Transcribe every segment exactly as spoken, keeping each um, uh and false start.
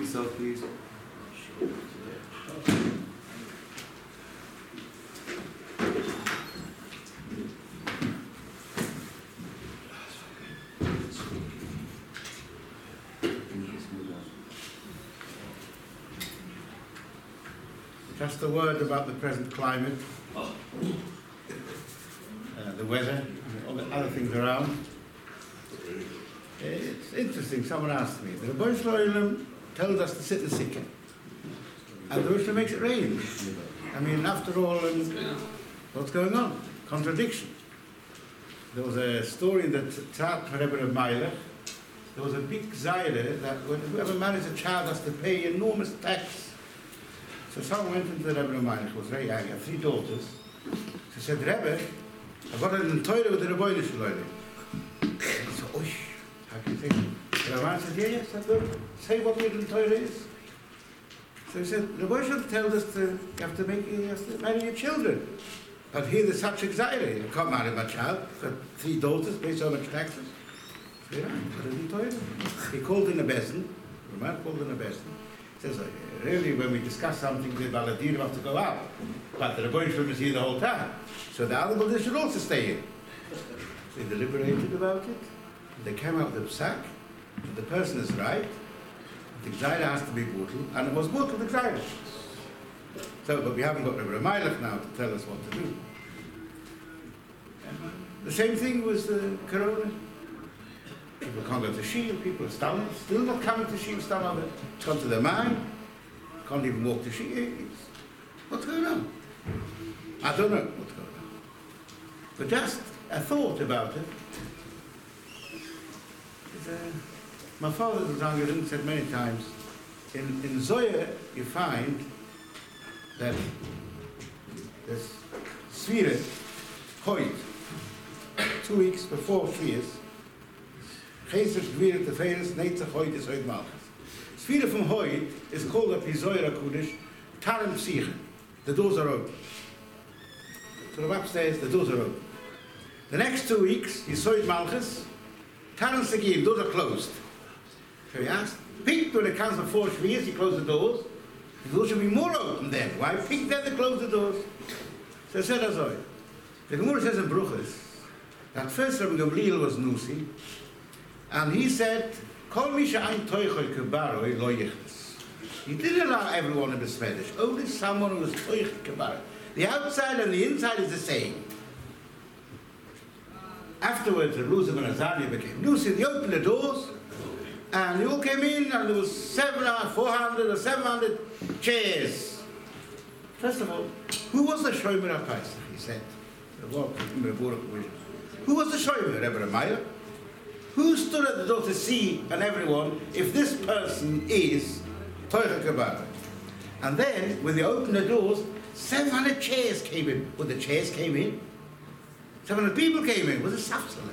yourself, please. Just a word about the present climate, uh, the weather, and all the other things around. It's interesting, someone asked me, the Rebbeinu Shalom tells us to sit and sikh, and the Rosh makes it rain. I mean, after all, um, what's going on? Contradiction. There was a story that Tzad Rebbe of Meilech. There was a big zaire that when whoever marries a child has to pay enormous tax. So someone went into the Rebbe of Meilech, who was very young, he had three daughters. She said, Rebbe, I've got an Torah with the Rebbeinu Shalom. He said, oish, how can you think? The Rebbe said, yeah, yes, that's good. Say what the Torah is. So he said, the Rebbeinu Shalom tells us to, you have to make, you have to marry your children. But here there's such anxiety. I can't marry my child. I've got three daughters, pay so much taxes. So, yeah, what is the Torah? He called in a bezdin. The man called in a bezdin. He says, really, when we discuss something with Valadir, we have to go out. But the Rebbeinu Shalom is here the whole time. So the other brothers should also stay in. So they deliberated about it. They came out with a psak. The person is right. The Gzaira has to be brutal. And it was brutal, the Gzaira. So, but we haven't got Rebbe Meilech now to tell us what to do. The same thing was the Corona. People can't go to Shiva, people are stunned, still not coming to Shiva, stunned. It's gone to their mind, can't even walk to Shiva. What's going on? I don't know what's going on. But just a thought about it. Is, uh, my father, the Zangerin, said many times, in, in Zoya you find that there's Svira, Hoyt, two weeks before Shvias, Chesed Shvira Teferes, Netzach Hoyt is Hoyt Malchus. Svira from Hoyt is called up Zoya Kudish, Tarim Psiche. The doors are open. So upstairs, the doors are open. The next two weeks, is Hoyt Malchus, Tarim Segim, doors are closed. So he asked, Pink, when it comes before Shvias, he closed the doors. The doors should be more open then. Why Pink then they close the doors? So I said, Azoy. The Gemara says in Bruchas that first Rabbi Gamliel was Nusi, and he said, Kol misha ein toichel kebaroi lo yichnes. He didn't allow everyone in the Swedish, only someone who was toichel kebaroi. The outside and the inside is the same. Afterwards, the Ruzim and Azariah became Nusi. They opened the doors, and they all came in, and there was seven, four hundred or seven hundred chairs. First of all, who was the Shomer HaPaisach? He said. Who was the Shomer? Rebbe Meilech? Who stood at the door to see and everyone if this person is Toicha Kabbalah? And then, when they opened the doors, seven hundred chairs came in. Well, the chairs came in. seven hundred people came in. It was a Safsalah.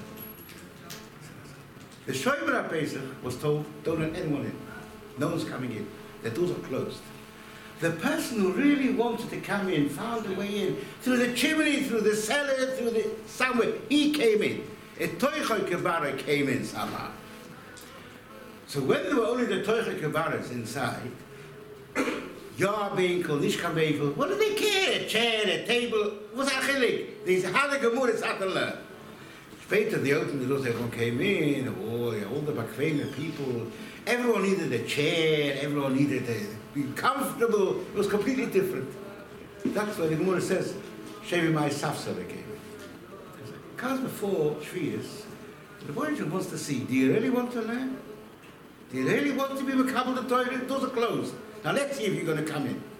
The Shomer HaPaisach was told, don't let anyone in. No one's coming in. The doors are closed. The person who really wanted to come in found a way in. Through the chimney, through the cellar, through the... somewhere. He came in. A Toicha Kabbalah came in somehow. So when there were only the Toicha Kabbalahs inside, Yah being called Nishkamevel, what do they care? A chair, a table, what's achillik? These Halagamur is Atala. Later they opened the doors, everyone came in, oh, all the Bakvema people, everyone needed a chair, everyone needed to be comfortable, it was completely different. That's why the Gemara says, Shevi Mai Safsala came in. Because before Shvias, the Rebbeinu wants to see, do you really want to learn? Do you really want to be Makabel the Torah? The doors are closed. Now let's see if you're going to come in.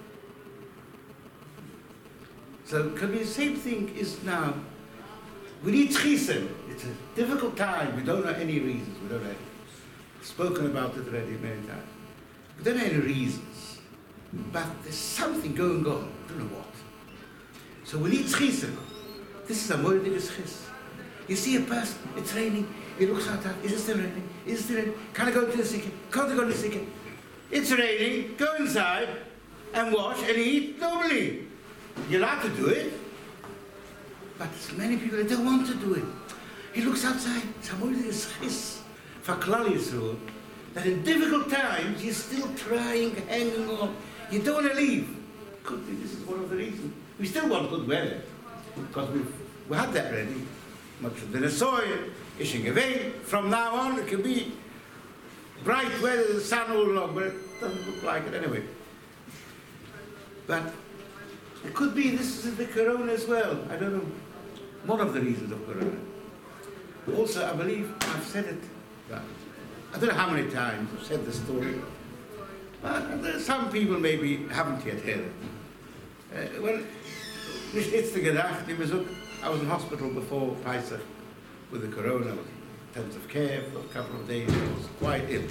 So, can be the same thing is now. We need chisen. It's a difficult time. We don't know any reasons. We don't know any. We've spoken about it already many times. We don't know any reasons. But there's something going on. I don't know what. So we need chisen. This is a more than chis. You see a person, it's raining, he looks outside, is it still raining? Is it still raining? Can I go to the sick? Can't I go to the sick? It's raining, go inside and wash and eat normally. You're allowed to do it. But there's many people that don't want to do it. He looks outside, somebody is chis. For Klal Yisrael, that in difficult times you're still trying, hanging on. You don't want to leave. Could be this is one of the reasons. We still want good weather, because we've, we had that ready. Much of the Nesoy, Ishing away. From now on, it can be bright weather, the sun all along, but it doesn't look like it anyway. But it could be this is the corona as well. I don't know. One of the reasons of corona. Also, I believe I've said it. I don't know how many times I've said the story. But there are some people maybe haven't yet heard it. Uh, well, it's the gedacht, I was in hospital before Pesach with the corona. I was in intensive care for a couple of days. I was quite ill.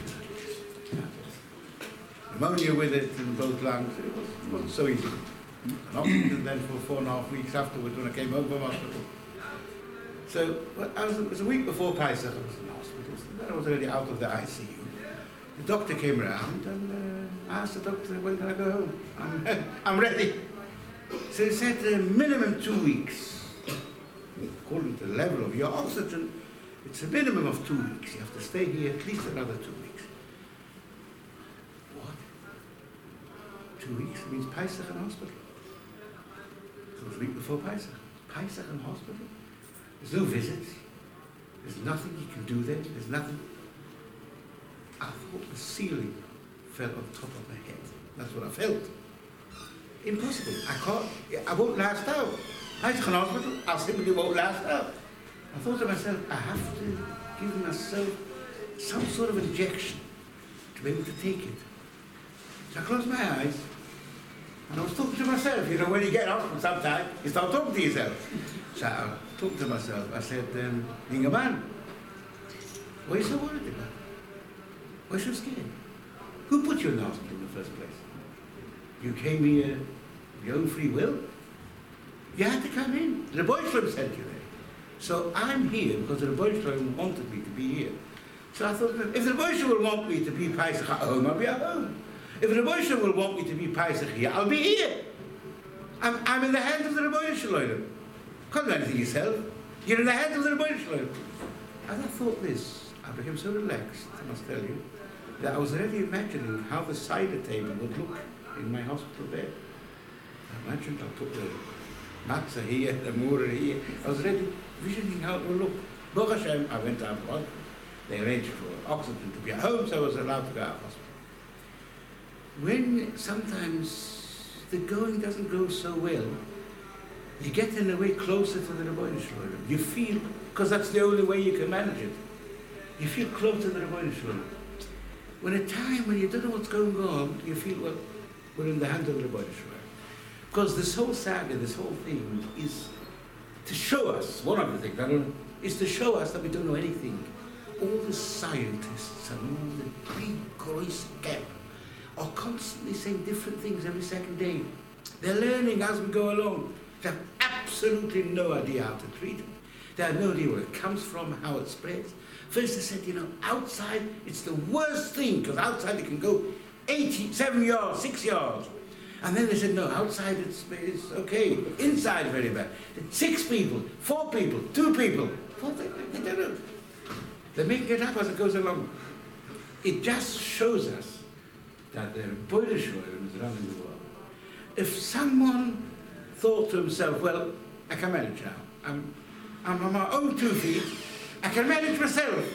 Pneumonia with it in both lungs. It, was, it wasn't so easy. And oxygen then for four and a half weeks afterwards when I came home from hospital. So well, I was, it was a week before Pesach. I was in hospital. So then I was already out of the I C U. The doctor came around and uh, asked the doctor, when can I go home? I'm, I'm ready. So he said uh, minimum two weeks. According to the level of your oxygen, it's a minimum of two weeks. You have to stay here at least another two weeks. What? Two weeks means Pesach in hospital. So it was a week before Pesach. Pesach in hospital. There's no visits. There's nothing you can do there. There's nothing. I thought the ceiling fell on top of my head. That's what I felt. Impossible. I can't, I won't last out. Pesach in hospital, I simply won't last out. I thought to myself, I have to give myself some sort of injection to be able to take it. So I closed my eyes, and I was talking to myself. You know, when you get out from some time, you start talking to yourself. So I talked to myself. I said, um, Ingeman, what are you so worried about? Why are you so scared? Who put you in the hospital in the first place? You came here of your own free will? You had to come in. The Rebbe Shalom sent you there. So I'm here because the Rebbe Shalom wanted me to be here. So I thought, if the Rebbe Shalom will want me to be Pesach at home, I'll be at home. If the Rebbe Shalom will want me to be Pesach here, I'll be here. I'm, I'm in the hands of the Rebbe Shalom. Can't do anything yourself. You're in the hands of the Rebbe Shalom. And I thought this, I became so relaxed, I must tell you, that I was already imagining how the cider table would look in my hospital bed. I imagined I put the matzah here, the murah here. I was already visioning how it would look. Baruch Hashem, I went out one. They arranged for oxygen to be at home, so I was allowed to go out of hospital. When sometimes the going doesn't go so well, you get in a way closer to the Rebbeinu Shalom. You feel, because that's the only way you can manage it. You feel close to the Rebbeinu Shalom. When a time when you don't know what's going on, you feel, well, we're in the hands of the Rebbeinu Shalom. Because this whole saga, this whole thing is to show us, one of the things, I don't know, is to show us that we don't know anything. All the scientists and all the big gross cap are constantly saying different things every second day. They're learning as we go along. They have absolutely no idea how to treat it. They have no idea where it comes from, how it spreads. First they said, you know, outside it's the worst thing, because outside it can go eighty, seven yards, six yards. And then they said, no, outside it's, it's okay, inside very bad. Six people, four people, two people. What they, they don't know. They're making it up as it goes along. It just shows us that the Rebbeinu Shalom is running the world. If someone thought to himself, well, I can manage now. I'm, I'm on my own two feet. I can manage myself.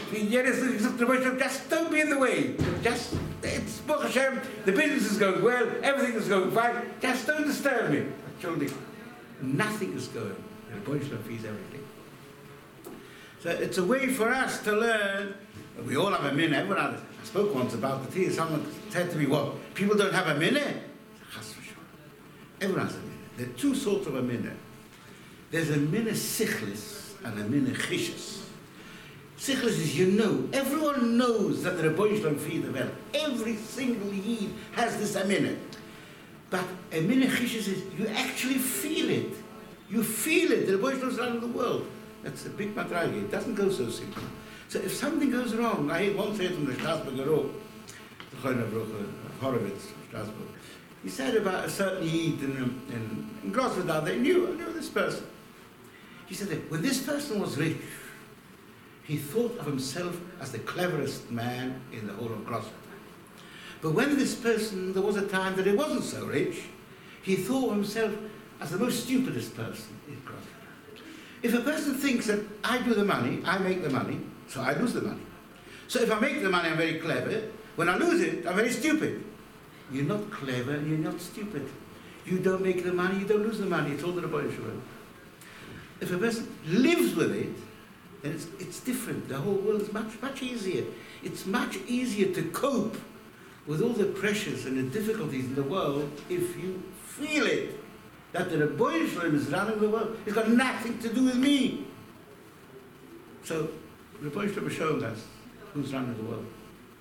Just don't be in the way. Just, it's Baruch Hashem, the business is going well, everything is going fine. Just don't disturb me. Actually, nothing is going. The Rebbeinu Shalom feeds everything. So it's a way for us to learn. We all have a minute. Everyone has, I spoke once about the tea. Someone said to me, what, people don't have a minute? Everyone has a minute. There are two sorts of a minute. There's a minute sichlis and a minute chishis. Sichlis is, you know, everyone knows that the Rebbeinu Shalom feed the well. Every single yid has this a minute. But a minute chishis is, you actually feel it. You feel it. The Rebbeinu Shalom is around the world. That's a big matragi. It doesn't go so simple. So if something goes wrong, I once heard from the Strasbourger Roh, the Choyner Horowitz, Strasbourg. He said about a certain yid in, in, in Grosvenor, they knew, I knew this person. He said that when this person was rich, he thought of himself as the cleverest man in the whole of Gloucester. But when this person, there was a time that he wasn't so rich, he thought of himself as the most stupidest person in Gloucester. If a person thinks that I do the money, I make the money, so I lose the money. So if I make the money, I'm very clever. When I lose it, I'm very stupid. You're not clever and you're not stupid. You don't make the money, you don't lose the money. It's all the Rebbe Shalom. If a person lives with it, then it's, it's different. The whole world is much, much easier. It's much easier to cope with all the pressures and the difficulties in the world if you feel it. That the Rebbe Shalom is running the world. It's got nothing to do with me. So, Rebbe Shalom is showing us who's running the world.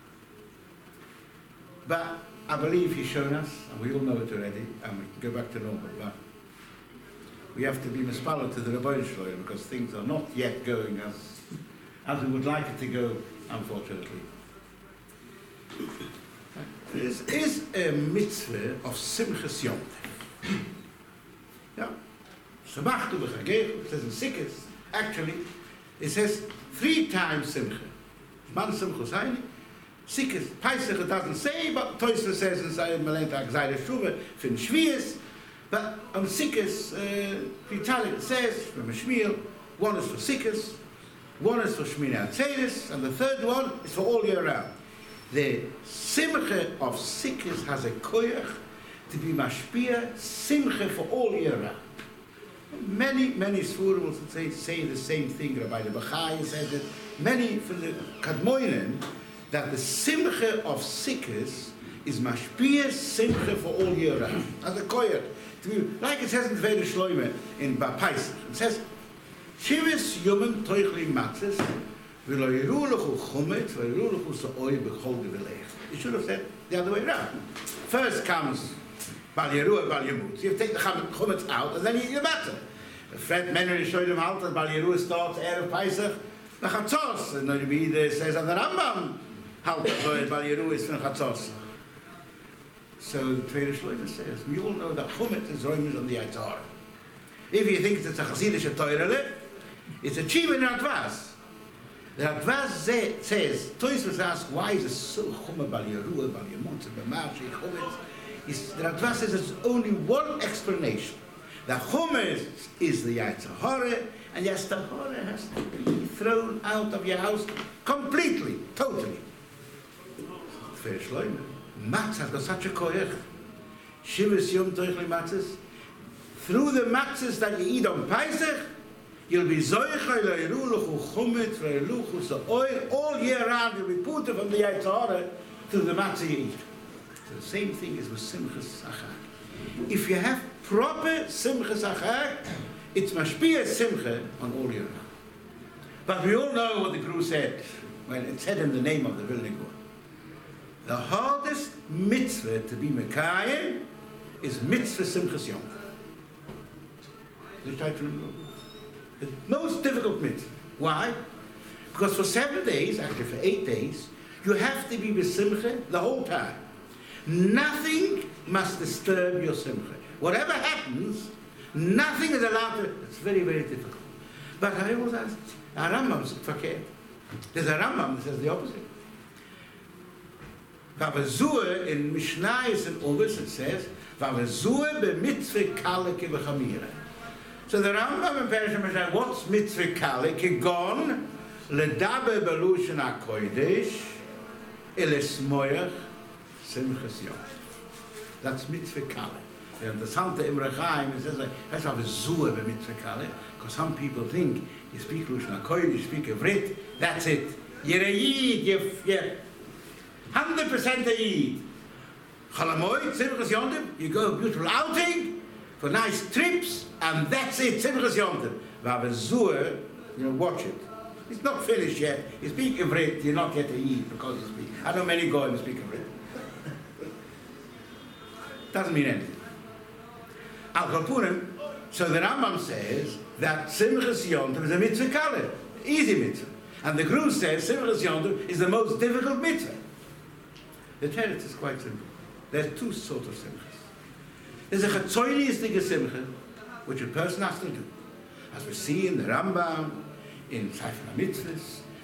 But I believe he's shown us, and we all know it already, and we can go back to normal. But we have to be mispalled to the Rebbe Shalom because things are not yet going as, as we would like it to go, unfortunately. There is, is a mitzvah of Simchas Yom Tov. Yeah. Samachtu b'chagechu, it says in Sikkos, actually, it says three times Simcha. Man Simchus Hayni. Sikkos, Pesach it doesn't say, but Tosfos says in Zayim Melentach Zayim Shuvah, fin Shvius. But on Sikkos, uh, Vitalik it says, from a Shmiel, one is for Sikkos, one is for Shmini Atzeres, and the third one is for all year round. The Simcha of Sikkos has a koyach to be mashpia Simcha for all year round. Many, many Sfurim will say, say the same thing. Rabbi the Bachai says it. Many from the Kadmoinim, that the Simcha of Sikkos is mashpia Simcha for all year round. As a koyach. Like it says in Veda Shloime in Pesach. It says, Shivas Yomim Toichli Matzes, V'lo yiru lechu chumetz, v'lo yiru lechu sa'oi b'chol geveleich. You should have said the other way around. First comes Bal Yeruah, Bal Yemutz. You take the chumetz out, and then you eat the matzah. Fred Menner showed him how that Bal Yeruah starts Erev Pesach, the Chatzos. And then he says, and the Rambam, how that Bal Yeruah is from Chatzos. So the Torah Shloime says, we all know that chumetz is roimers on the Yitzhar. If you think it's a Chassidish Torah, it's a chiv in Radvaz. The Radvaz says, Tosfos asks, why is it so chumetz Bal Yeruah, Bal Yemutz, B'mashi, chumetz? The Radvaz says there's only one explanation. The chumetz is the Yitzhar, and the Yitzhar has to be thrown out of your house completely, totally. Torah Shloime. Matzah has got such a koyach. Shivas Yom Toichli Matzahs. Through the matzahs that you eat on Pesach, you'll be zoichai le'iru lechu chumetz le'iru sa'oi. All year round you'll be put from the Yitzhara through the matzah you eat. So the same thing is with Simchas Achag. If you have proper Simchas Achag, it's mashpia Simcha on all year round. But we all know what the Guru said when it said in the name of the Vilna Gaon. The hardest mitzvah to be Mekayim is mitzvah Simchas Yom. The most difficult mitzvah. Why? Because for seven days, actually for eight days, you have to be with Simcha the whole time. Nothing must disturb your Simcha. Whatever happens, nothing is allowed to. It's very, very difficult. But I always ask, a Rambam is verkehrt. There's a Rambam that says the opposite. Vavazua in Mishnayos and Uvis it says, Vavazua be mitzvah kale ki v'chamira. So the Rambam in Perishim Mishnah, what's mitzvah kale? Kigon ledaber belushan hakodesh elesmoyach simchas yom. That's mitzvah kale. And the Santa Imre Chaim it says like, that's Vavazua be mitzvah kale, because some people think you speak lushan hakodesh, you speak Ivrit, that's it. You're a yid, you're one hundred percent a Yid. Chalamoid, Simchas Yom Tov, you go a beautiful outing for nice trips, and that's it, Simchas Yom Tov. Vavazur, you know, watch it. It's not finished yet. You speak Ivrit, you're not yet a Yid because you speak. I know many goyim speak Ivrit. Doesn't mean anything. Al Kapurim, so the Rambam says that Simchas Yom Tov is a mitzvah kale, easy mitzvah. And the Guru says Simchas Yom Tov is the most difficult mitzvah. The teretz is quite simple. There are two sorts of simchas. There's a chatzoinistic simcha, which a person has to do. As we see in the Rambam, in Sefer HaMitzvahs,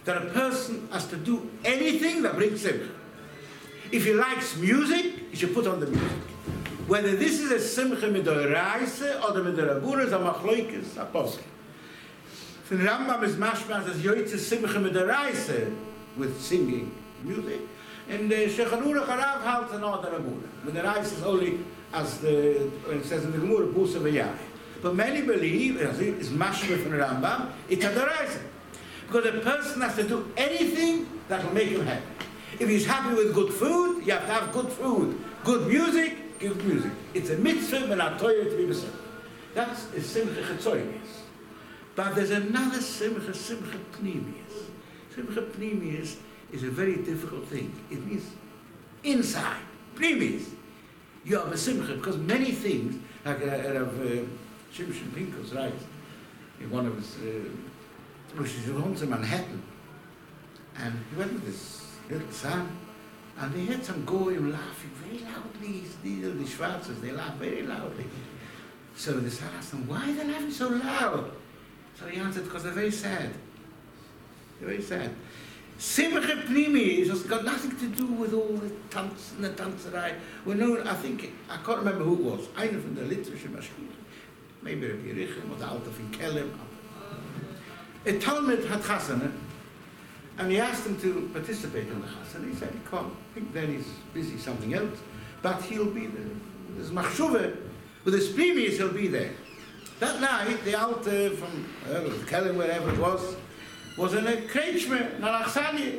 that a person has to do anything that brings simcha. If he likes music, he should put on the music. Whether this is a simcha midoraisa or the midorabura is a machloikis apostle. The Rambam is mashmas as yoitze simcha midoraisa with singing music, and the Shechanura Harav holds another rabura. Midoraisa is only as the when it says in the Gemara busa v'yai. But many believe it's mashma from the Rambam. It's a doraisa because a person has to do anything that will make him happy. If he's happy with good food, you have to have good food. Good music, give music. It's a mitzvah and a Torah to be besed. That's a simcha chetzoynis. But there's another simcha, simcha pnimius. Simcha pnimius is a very difficult thing. It means inside, pnimius. You have a simcha because many things, like uh, uh, Shimshon Pinkus writes in one of his, uh, which is homes in Manhattan, and he went with this little son, and they had some goyim laughing very loudly. These are the Schwarzes, they laugh very loudly. So the son asked them, why are they laughing so loud? So he answered, because they're very sad. They're very sad. Simcha Pnimi has got nothing to do with all the tants and the tanzerai. Well, no, I think, I can't remember who it was. Einer from the literature machine. Maybe Rabbi Yerichim or the Alta from Kelem. A Talmud had chasana, and he asked him to participate in the chasana. He said he can't. I think then he's busy something else. But he'll be there. There's machshuva. With his previous, he'll be there. That night, the Alta from uh, Kelem, wherever it was, was in a Kretschmer, an Achsani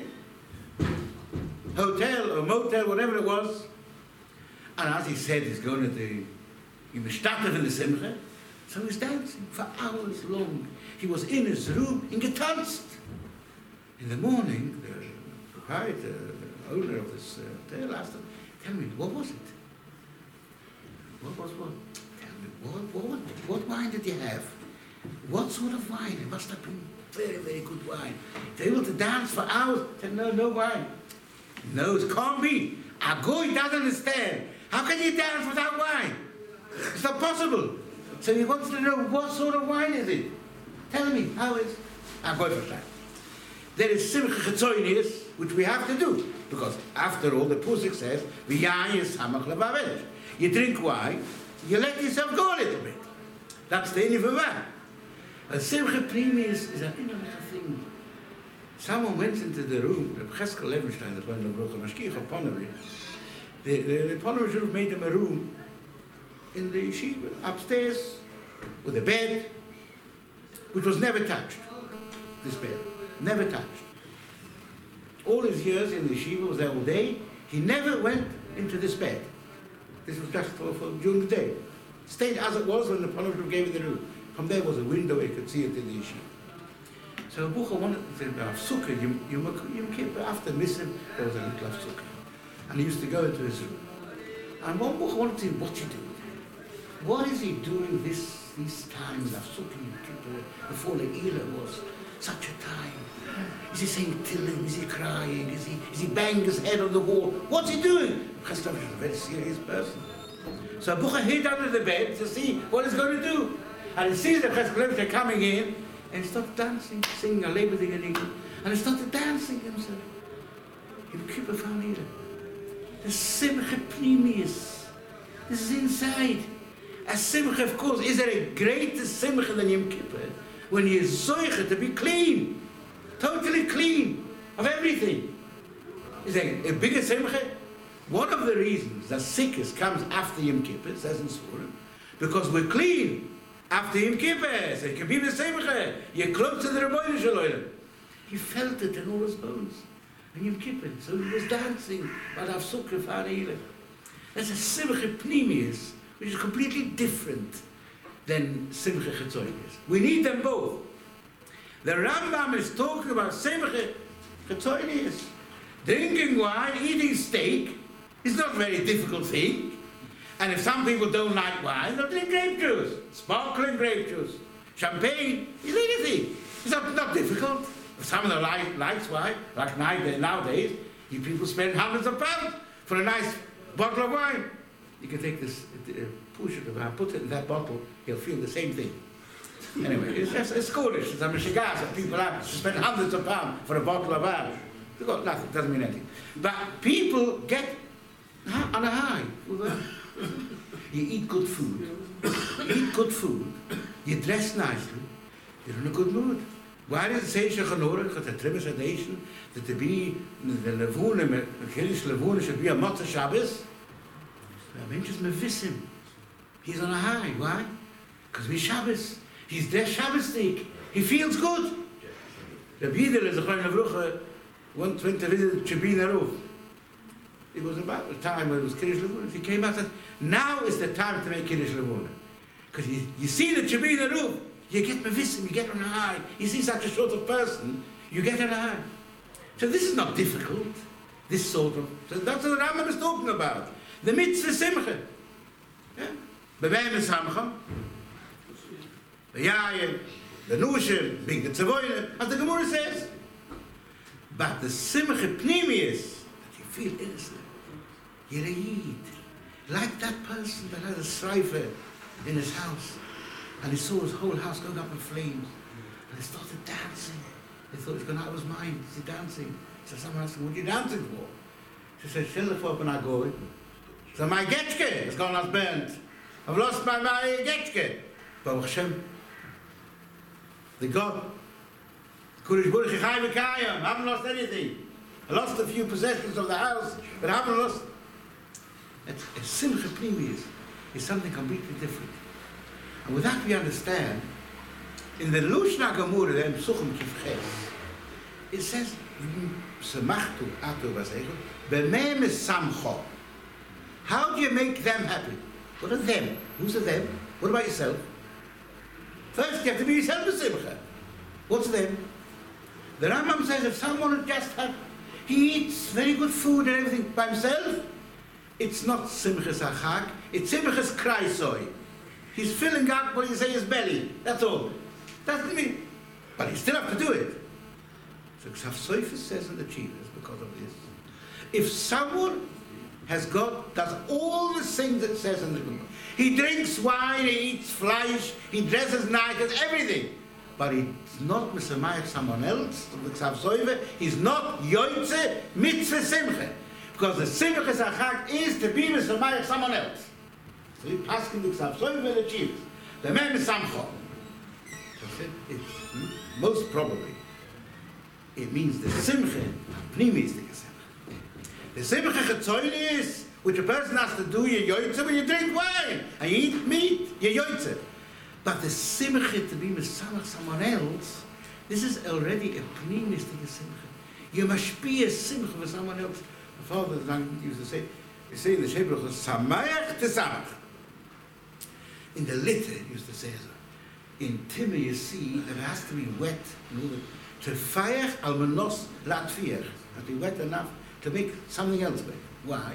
hotel or motel, whatever it was. And as he said, he's going to the, he was started in the Simcha, so he was dancing for hours long. He was in his room, in getanzt. In the morning, the proprietor, the owner of this uh, hotel asked him, tell me, what was it? What was what? Tell me, what, what, what wine did you have? What sort of wine? It must have been very, very good wine. They able to dance for hours. Said, no, no wine. No, it can't be. A goy doesn't understand. How can you dance without wine? It's not possible. So he wants to know what sort of wine is it. Tell me, how is a goy for that? There is simcha chetzoynis, which we have to do. Because after all, the Pusik says, v'yayin samach levavesh. You drink wine, you let yourself go a little bit. That's the end of a wine. A simcha primis is an innerlich thing. Someone went into the room, the Cheskel Levenstein, that went to the Bruch Mashkiach of Ponevezh. The, the, the Ponevezh should have made him a room in the yeshiva, upstairs, with a bed, which was never touched. This bed, never touched. All his years in the yeshiva was there all day. He never went into this bed. This was just for, for during the day. Stayed as it was when the Ponevezh gave him the room. From there was a window, you could see it in the yeshiva. So Bucha wanted to say, Avsuka, you, you, you keep after missing, there was a little Avsuka. And he used to go into his room. And one Bucha wanted to say, what you doing? What is he doing this these times, Avsuka, before the Ela was such a time? Is he saying Tillim? Is he crying? Is he, is he banging his head on the wall? What's he doing? Cheskel is a very serious person. So Bucha hid under the bed to see what he's going to do. And he sees the Cheskel coming in, and he started dancing, singing a labor thing in English, and he started dancing himself. He would keep a family. The simcha pnimius. This is inside. A simcha, of course, is there a greater simcha than Yom Kippur? When you zoicha to be clean, totally clean of everything. Is there a bigger simcha? One of the reasons that sickness comes after Yom Kippur, it says in Surah, because we're clean. After Yom Kippur, so it can be the same. You're close to the Rebbeinu Shalom. He felt it in all his bones. And Yom Kippur, so he was dancing. But Avsuka Fa'aneilah. There's a Simcha Pnimius, which is completely different than Simcha Chetzoynis. We need them both. The Rambam is talking about Simcha Chetzoynis. Drinking wine, eating steak is not a very difficult thing. And if some people don't like wine, they'll drink grape juice, sparkling grape juice, champagne, is anything. It's not, not difficult. If someone that like, likes wine, like nowadays, you people spend hundreds of pounds for a nice bottle of wine. You can take this, uh, push it, put it in that bottle, you'll feel the same thing. Anyway, it's just, it's schoolish. It's a mishigas that people have to spend hundreds of pounds for a bottle of wine. They've got nothing, doesn't mean anything. But people get on a high. You eat good food. You eat good food. You dress nicely. You're in a good mood. Waar is het zeker genoeg, dat de tradition, that to be the levune, the Kiddush levune should be a Motzei Shabbos? The Mensch me wissen. He's on a high. Why? Because we Shabbos. He's there Shabbosdik. He feels good. The Bidel is a kind of bruche, went to visit Chabina Roof. It was about the time when it was Kiddush levune. He came out and said, now is the time to make Kiddush levune. Because you, you see the Chabina Roof. You get mevissim, you get on a high. You see such a sort of person, you get on a high. So this is not difficult, this sort of... So that's what the Rambam is talking about. The mitzvah simcha. Beweim is samcha. The yayin, the nushim, big the tzevoyim, as the Gemara says. But the simcha pnimius, that you feel innocent. You're a yid. Like that person that had a strifer in his house. And he saw his whole house going up in flames. And he started dancing. He thought he was going out of his mind. Is he dancing? So someone asked him, what are you dancing for? He said, Stell dir vor, bin ich going. So my getchke is gone as burnt. I've lost my, my getchke. Baruch Hashem. The God. Kurish Baruch Chai V'Kayim. I haven't lost anything. I lost a few possessions of the house, but I haven't lost. A simcha pnimius is something completely different. And with that we understand, in the Lushna Gemara, the Psuchim Kivches, it says, Semachtu atu v'seichu, b'mei mesamcho. How do you make them happy? What are them? Who's the them? What about yourself? First, you have to be yourself a simcha. What's them? The Rambam says if someone just had, he eats very good food and everything by himself, it's not simchas achak, it's simchas kraisoi. He's filling up what you say his belly. That's all. Doesn't mean, but he still have to do it. So Ksav Sofer says in the Chivas because of this. If someone has got, does all the things that says in the Gemara, he drinks wine, he eats flesh, he dresses nice, does everything, but he's not misamayach someone else. The Ksav Sofer, he's not yoytze mitzvah simcha, because the simcha sachak is to be misamayach someone else. So he passed in the Ksav Sofer the Chivas. The man is samcho. It, most probably, it means the simcha, pnimistic simcha. The simcha chetzoilis, which a person has to do, you yoytze when you drink wine, and you eat meat, you yoytze. But the simcha to be misamach someone else, this is already a pnimistic simcha. You must be a simcha for someone else. My father used to say, you say in the Shebruch, samayach tesamach. In the litter, he used to say so. In Timmer, you see that it has to be wet in order to fire almanos latvier. Has to be wet enough to make something else wet. Why?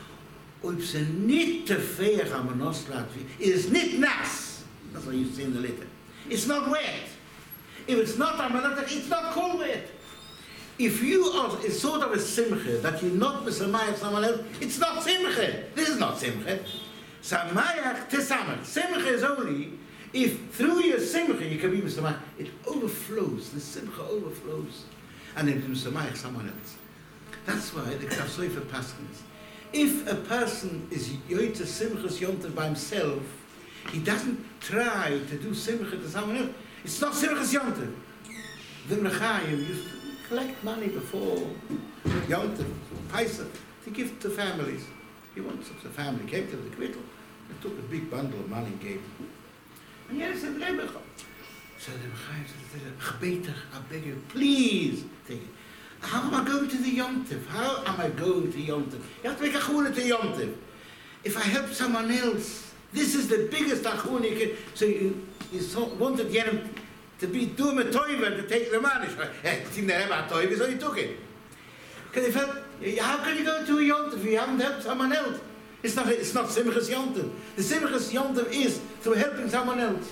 Ob ze niet te fire almanos latvier, it is not nas. That's what you see in the litter. It's not wet. If it's not almanos, it's not cold wet. If you are a sort of a simcha that you're not misamayach someone else, it's not simcha. This is not simcha. Samayach tesamach. Simcha is only if through your simcha you can be misamayach. It overflows. The simcha overflows, and then misamayach someone else. That's why the Ksav Sofer paskins. If a person is yoytze simchas yomtiv by himself, he doesn't try to do simcha to someone else. It's not simchas yomtiv. The Rechayim used to collect money before yomtiv, Pesach, to give to families. He once, the family came to the Kvittel, and took a big bundle of money and gave them. And he said, Lebecha. So the Rechayim said, Chbeter, I beg you, please take it. How am I going to the yomtiv? How am I going to yomtiv? You have to make a chuna to yomtiv. If I help someone else, this is the biggest achuna you can. So you, you so wanted Yenim to be doing a toiv and to take the money. It seemed to have a toiv, so he took it. Because he felt, how can you go to a yomtiv if you haven't helped someone else? It's not, it's not simchas yomtiv. The simchas yomtiv is through helping someone else.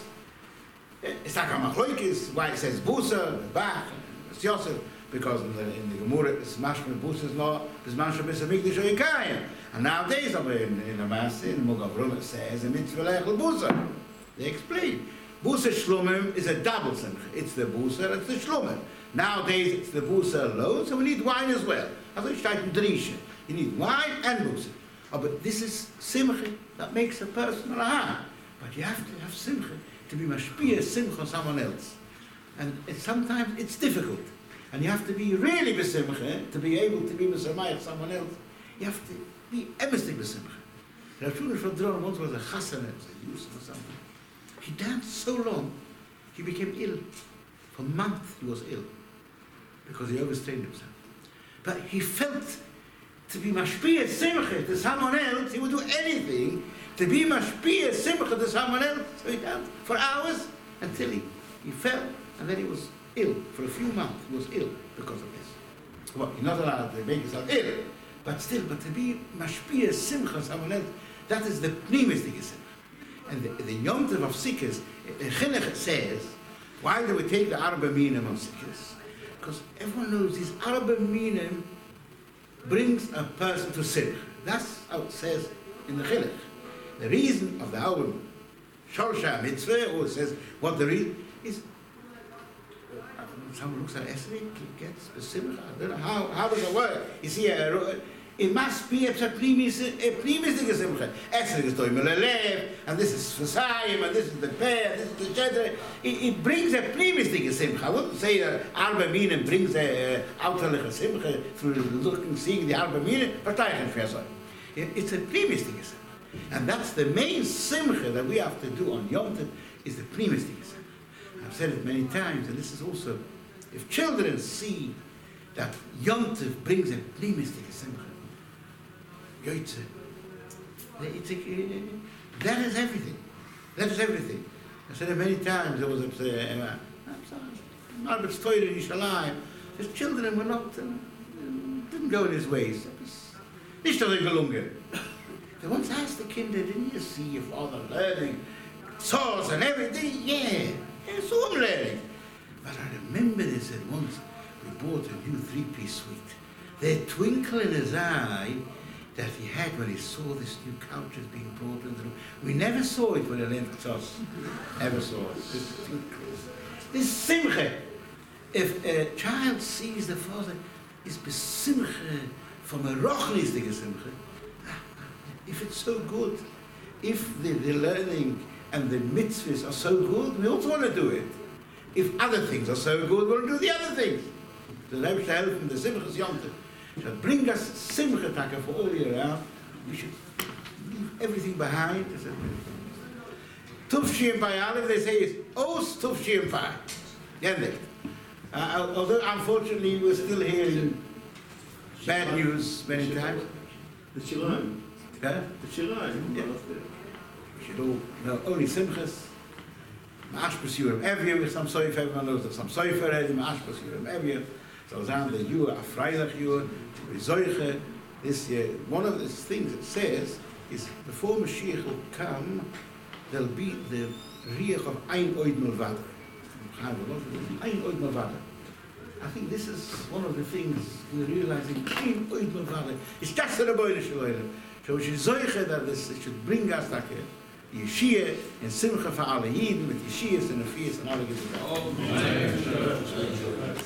It's like a machloikis, why it says busa, bach, Yosef. Because in the, in the Gemara, it's mashma buses law, it's mashma b'samikdish or yikayim. And nowadays, in, in a mass, in Mugavrum, it says, a mitzvah lechel busa. They explain. Busa Shlomim is a double simcha. It's the Busa, it's the Shlomim. Nowadays it's the Busa alone, so we need wine as well. Also ich steigt in Drische. You need wine and Busa. Oh, but this is simcha that makes a person a lahar. But you have to have simcha to be mashpia simcha on someone else. And it, sometimes it's difficult. And you have to be really besimcha to be able to be mesamayach someone else. You have to be emistic besimcha. Rav Shmuel Shvadron once was a chassanet, a youth or something. He danced so long, he became ill. For months he was ill because he overstrained himself. But he felt to be mashpia simcha to someone else, he would do anything to be mashpia simcha to someone else. So he danced for hours until he, he fell, and then he was ill for a few months. He was ill because of this. Well, you're not allowed to make yourself ill, but still, but to be mashpia simcha someone else, that is the pnimistic simcha. And the, the Yom Tov of Sikkos, the Chinuch says, why do we take the Arba Minim on Sikkos? Because everyone knows this Arba Minim brings a person to Simcha. That's how it says in the Chinuch. The reason of the album Shorsha Mitzvah, or it says what the reason is. Someone looks at Esri, he gets the Simcha. I don't know how, how does it work? You see, a, it must be a primis a primis simcha. Esri is doing Melelev, and this is Fasayim, and this is the Peh, this is the Jedre. It, it brings a primis simcha. I wouldn't say that Arba Minim brings a outerliche simcha through looking, seeing the Arba Minim, but it's a primis simcha. And that's the main simcha that we have to do on Yom Tov, is the primis simcha. I've said it many times, and this is also, if children see that Yom Tov brings a primis simcha, Yoitze, it's a, that is everything. That is everything. I said it many times. There was a Marbet's Torah in Yerushalayim. His children were not, uh, didn't go in his ways. Nicht so gelungen. They once asked the kinder, didn't you see your father learning saws and everything? Yeah, I saw him learning. But I remember they said once we bought a new three-piece suite. The twinkle in his eye that he had when he saw this new couches being brought into the room. We never saw it when he left us. Never saw it. This, this simcha. If a child sees the father is besimcha from a rochnistige simcha, if it's so good, if the, the learning and the mitzvahs are so good, we also want to do it. If other things are so good, we'll do the other things. The Rebbe shall help from the simchas Yom Tov. Shall bring us simcha taka for all year round. We should leave everything behind. Tufshim by Aleph, they say is Os Tufshim by. Yendik. Uh, although unfortunately we're still hearing bad news many times. The Shiloh. Huh? The Shiloh. Yeah. We should all know only simchas. Ma'ashpas Yurim Evir, with some soif, everyone knows that some soif already, Ma'ashpas Yurim Evir. So on the Yur, a Freitag Yur, Rizoiche, this year. One of the things it says is before Mashiach will come, there'll be the Riach of Ein Oid Milvada. Ein Oid Milvada. I think this is one of the things we're realizing. Ein Oid Milvada. It's just the Rebbeinu Shalom. So we should zoiche that this it should bring us like a Yeshia and Simcha for alle Yidden with Yeshias and the Fias and alle Gizim.